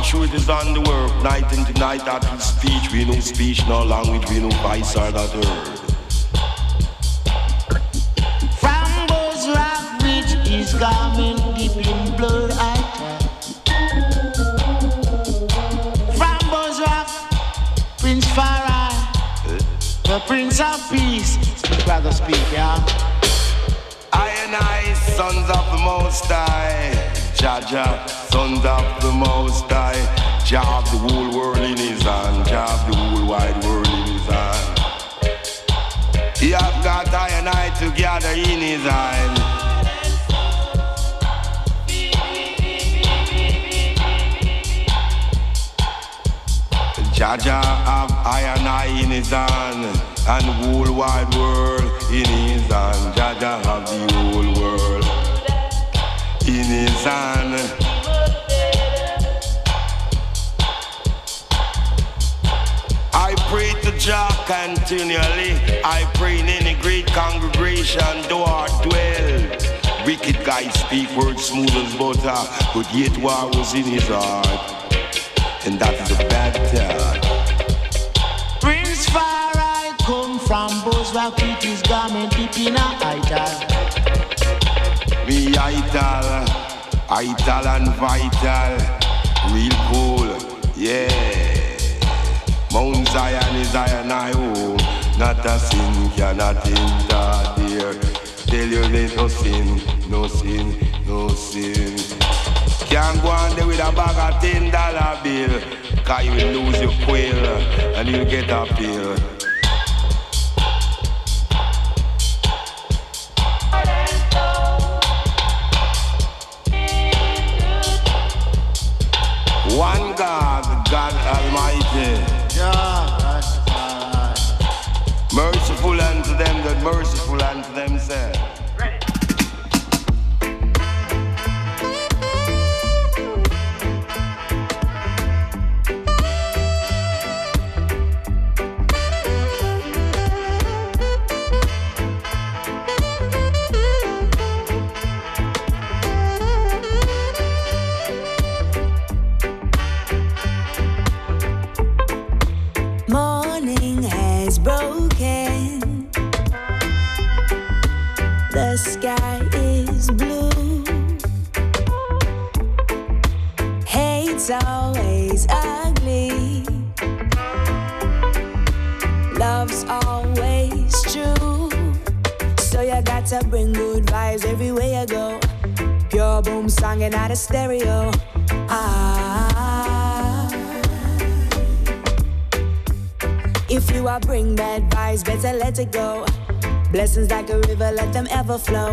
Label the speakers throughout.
Speaker 1: sure it is on the work. Night into night after speech. We no speech, no language, we no voice or that word.
Speaker 2: From Boss Rock, which is garment deep in blood, I tell. From Boss Rock, Prince Farah, the Prince of Peace. Speak, brother, speak, yeah.
Speaker 1: I and I, sons of the Most High, Jaja, sons of the Most High, Jah have the whole world in his hand, Jah have the whole wide world in his hand. He have got I and I together in his hand. Jaja have I and I in his hand, and the whole wide world in his hand. Jaja have the whole world in his hand. I pray to Jah continually. I pray in any great congregation, though I dwell. Wicked guys speak words smooth as butter, but yet war was in his heart. And that's the bad thought.
Speaker 2: Prince Farah come from Boss Rock with his garment deep in a ital.
Speaker 1: Me ital and vital, real cool, yeah. Mount Zion is Zion I own. Not a sin cannot enter there. Tell you there's no sin, no sin, no sin. Can't go on there with a bag of $10 bill, cause you will lose your quill and you'll get a pill. One God, God Almighty.
Speaker 2: Yeah,
Speaker 1: merciful unto them that merciful unto themselves.
Speaker 3: Morning has broken. The sky is blue. Hate's always ugly. Love's always true. So you got to bring good vibes everywhere you go. Pure boom song and not a stereo. If you are bring bad vibes, better let it go. Blessings like a river, let them ever flow.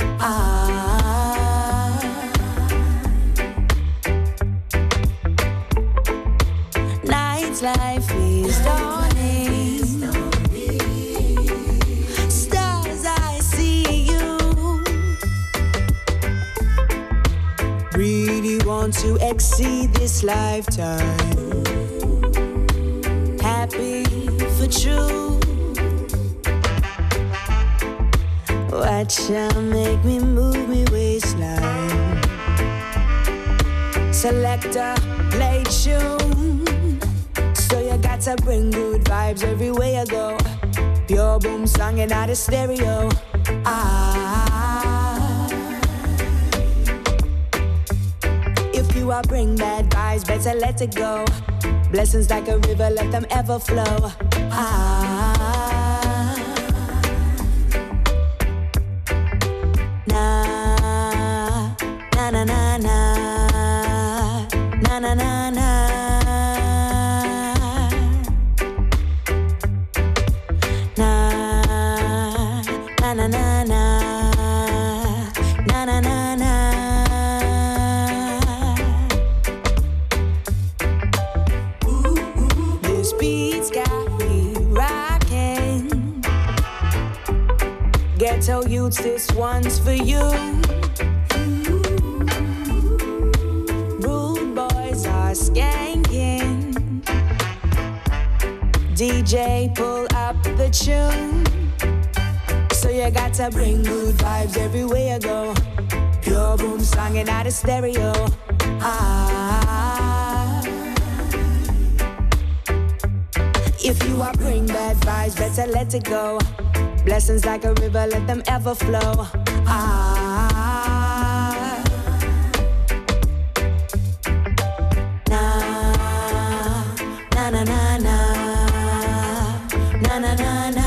Speaker 3: Night's life is dawning. Stars, I see you. Really want to exceed this lifetime. Happy for true. Watch out, make me move me waistline. Selector, play tune. So you got to bring good vibes everywhere you go. Pure boom song and not a stereo. If you are bring bad vibes, better let it go. Blessings like a river, let them ever flow. Na na na na na na na na na. Na na na na na na na na na. This beat's got me rocking. Ghetto youths, this one's for you. Rude boys are skanking. DJ, pull up the tune. So you got to bring good vibes everywhere you go. Pure boom song and not a stereo. If you are bring bad vibes, better let it go. Blessings like a river, let them ever flow. Na na na na na na na na.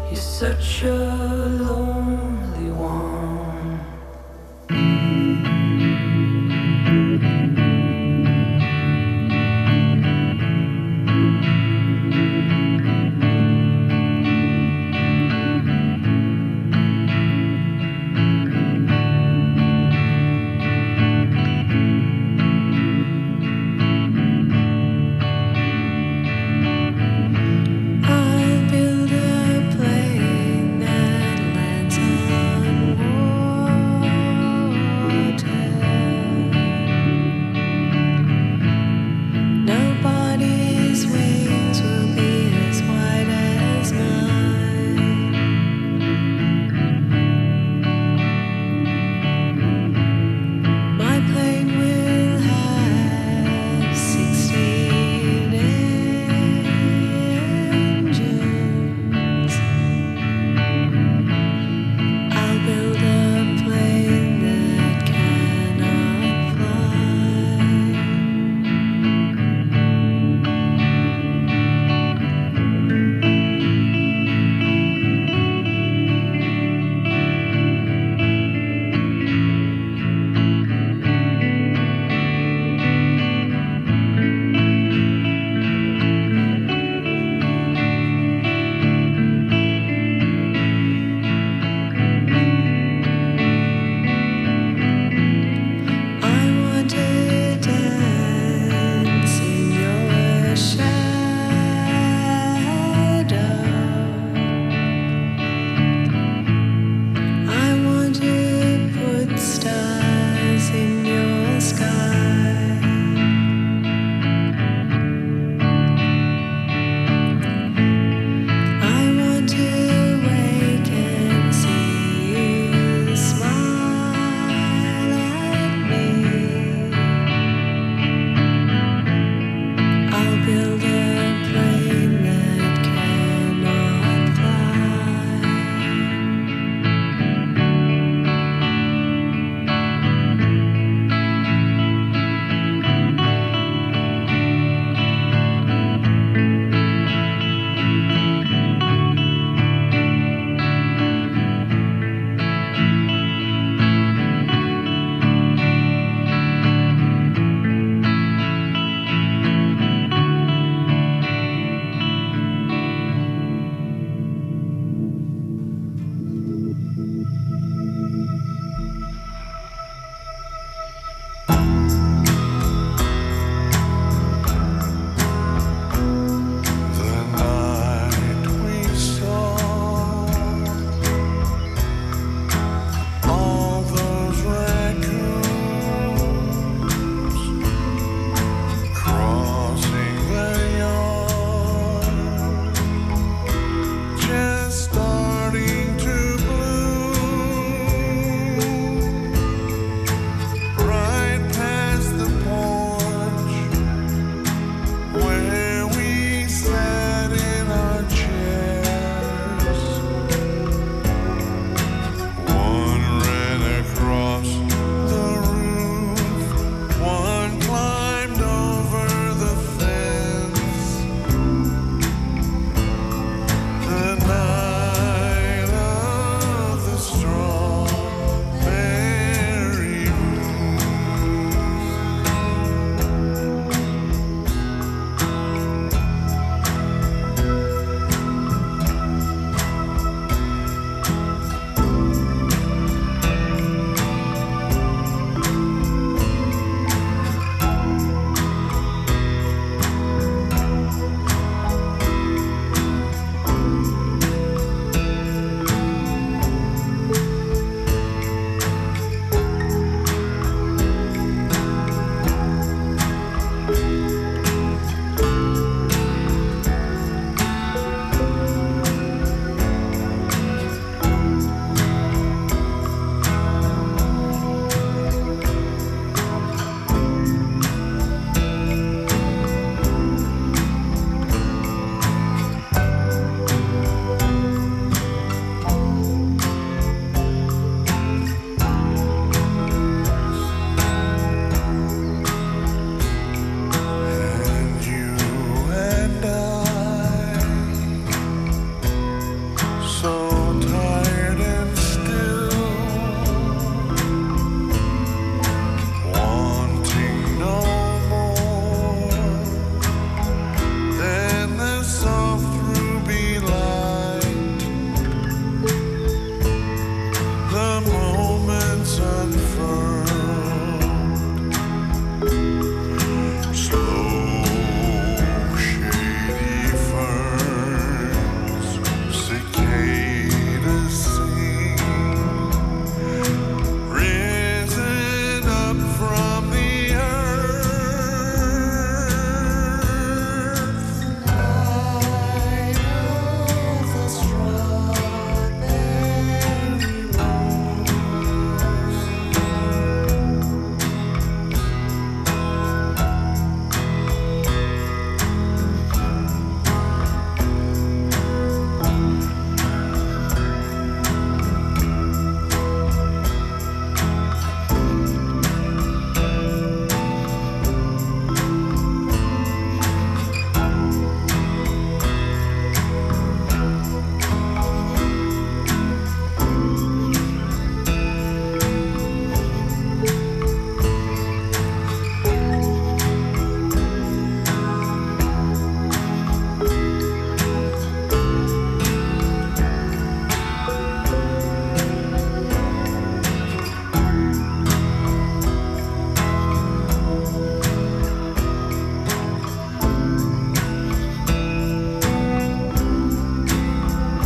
Speaker 3: You're such a lonely one.